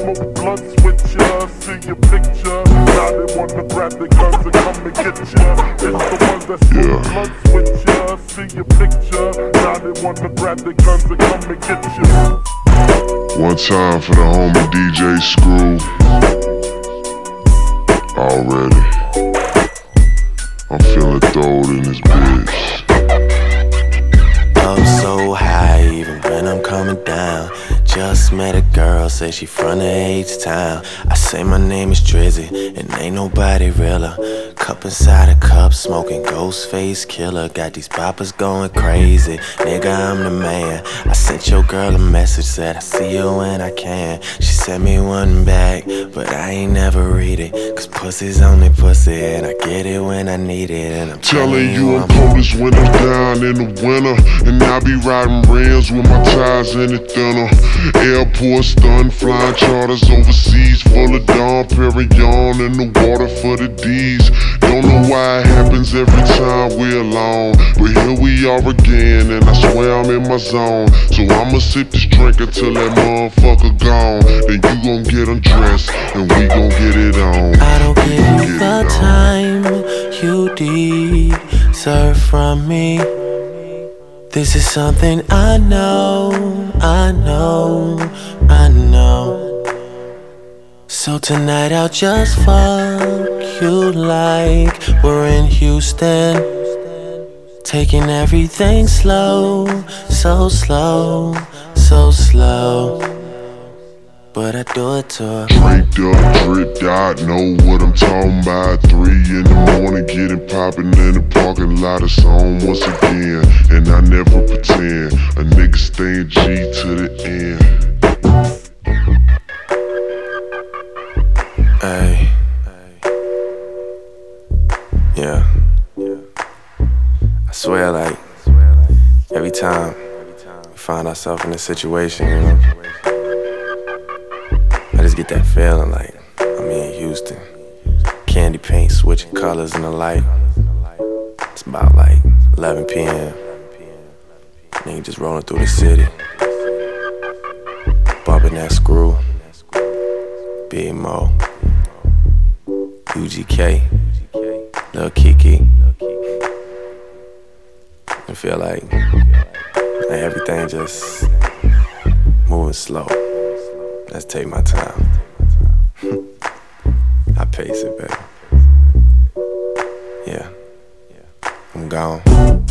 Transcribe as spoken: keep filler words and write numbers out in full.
smoke blunts with ya, see your picture. Now they wanna grab their guns and come and get ya. It's the ones that smoke Yeah. blunts with ya, see your picture. Now they wanna grab their guns and come and get ya. One time for the homie D J Screw. Already, I'm feeling throwed in this bitch. I'm so high even when I'm coming down. Just met a girl, say she from the H-Town. I say my name is Drizzy, and ain't nobody realer. Cup inside a cup, smoking Ghostface Killer. Got these boppers going crazy, nigga, I'm the man. I sent your girl a message, said I see you when I can. She sent me one back, but I ain't never read it. Cause pussy's only pussy, and I get it when I need it. And I'm Telling you I'm coldest when I'm down in the winter. And I be riding rims with my tires in the thinner. Airport stun, flying charters overseas, full of Dom Perignon in the water for the D's. Don't know why it happens every time we're alone, but here we are again, and I swear I'm in my zone. So I'ma sip this drink until that motherfucker gone. Then you gon' get undressed, and we gon' get it on. I don't give you the time you deserve from me. This is something I know, I know, I know. So tonight I'll just fuck you like we're in Houston. Taking everything slow, so slow, so slow. But I do it to her. Draped up, dripped out, know what I'm talking about. Three in the morning, getting poppin' in the parking lot. It's on once again, and I never pretend. A nigga stayin' G to the end. Ay. Yeah. I swear, like, every time we find ourselves in this situation, you know, I just get that feeling like I'm in Houston. Candy paint switching colors in the light. It's about like eleven p m Nigga just rolling through the city, bumping that Screw, Big Mo, U G K, Lil Kiki. I feel like, like everything just moving slow. Let's take my time. I pace it, baby. Yeah, I'm gone.